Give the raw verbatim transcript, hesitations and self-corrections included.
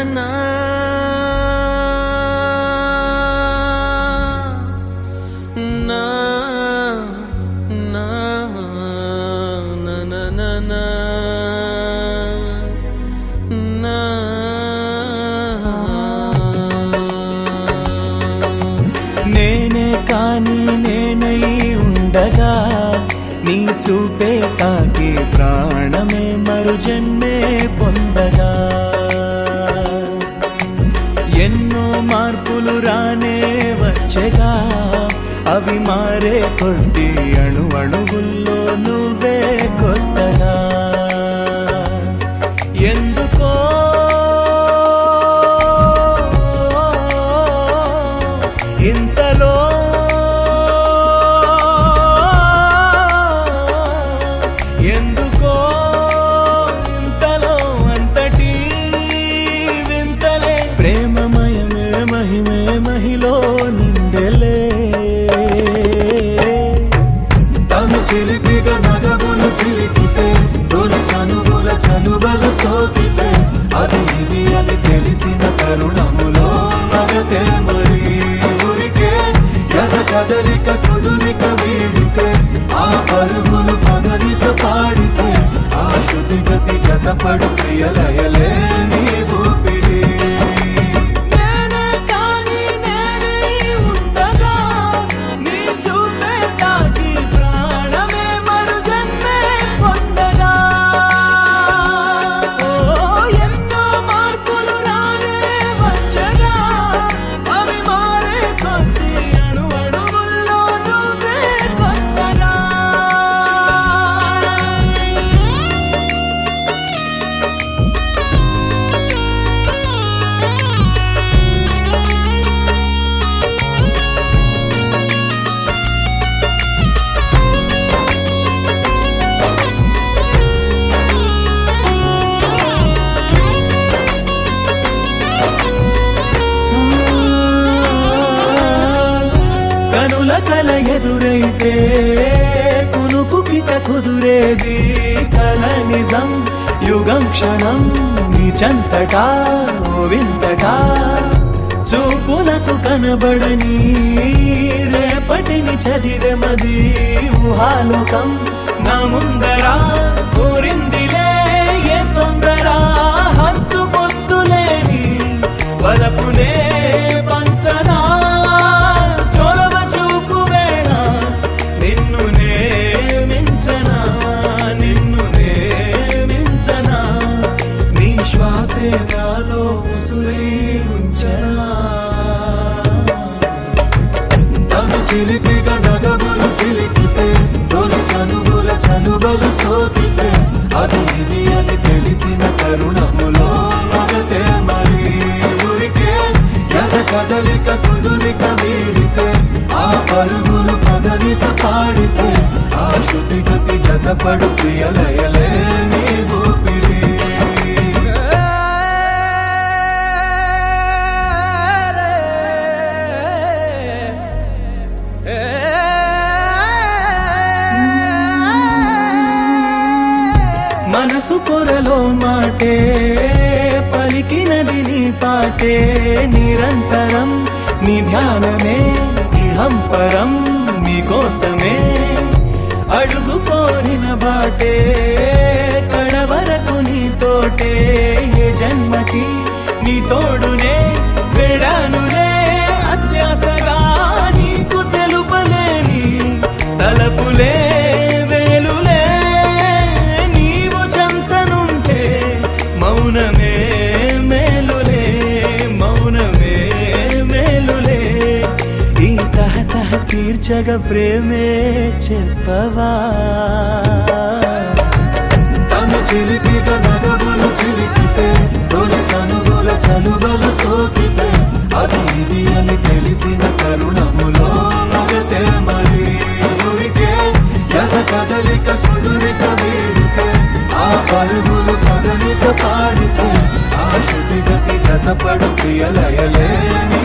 నా నా నా నా నా నా నా నేనే కాని నేనై ఉండగా నీ చూపే తాకి ప్రాణమే మరు జన్మే పొందగా ఎన్నో మార్పులు రానే వచ్చగా అవి మారే కొద్ది అణు అణువుల్లో నువ్వే కొత్తగా ఎందుకో ఇంతలో ఎందుకో ఇంతలో అంతటి వింతలే ప్రేమమయమే మహిమే మహిలో నిండెలే తను చిలిపిగా నగగులు చిలికితే తొలి చనువుల చనువలు సోకితే అది ఇది అని తెలిసిన తరుణములో మగతే మరి ఊరికే ఎద కదలిక కుదురిక వీడితే ఆ పరుగులు పగనిస పాడితే ఆ శృతి గతి జతపడు ప్రియలయలే నీ ఊపిరి కల ఎదురైతే కునుకుకిట కుదురేది కల నిజం యుగం క్షణం నిజంతటా ఓ వింతటా చూపులకు కనబడని రేపటిని చదివే మది ఊహాలోకం నా ముందరా కోరిందిలే ఏ తొందరా హద్దు పొద్దులేని వలపునే పంచనా నాలో ఉసురై ఉంచనా తను చిలిపిగా నగగులు చిలికితే తొలి చనువుల చనువలు సోకితే అది ఇది అని తెలిసిన తరుణములో మగతే మరి ఊరికే ఎద కదలిక కుదురిక వీడితే ఆ పరుగులు పగనిస పాడితే ఆ శృతి గతి జతపడు ప్రియలయలే నీ ఊపిరి మనసు పొరలో మాటే పలికినది నీ పాటే నిరంతరం నీ ధ్యానమే ఇహం పరం నీకోసమే అడుగు కోరిన బాటే కడవరకు నీతోటే ఏ జన్మకి నీ తోడునే వెడానులే అత్యాసగా నీకు తెలుపలేని తలపులే వేలులే నీవు చంతనుంటే మౌనమే మేలులే మౌనమే మేలులే ఈ తహతహ తీర్చగ ప్రేమే చెప్పవా తను చిలిపిగా నగగులు చిలికితే తొలి చనువుల చనువలు సోకితే అది ఇది అని తెలిసిన తరుణములో మగతే మరి ఊరికే ఎద కదలిక కుదురిక వీడితే ఆ పరుగులు పగనిస పాడితే ఆ శృతి గతి జతపడు ప్రియలయలే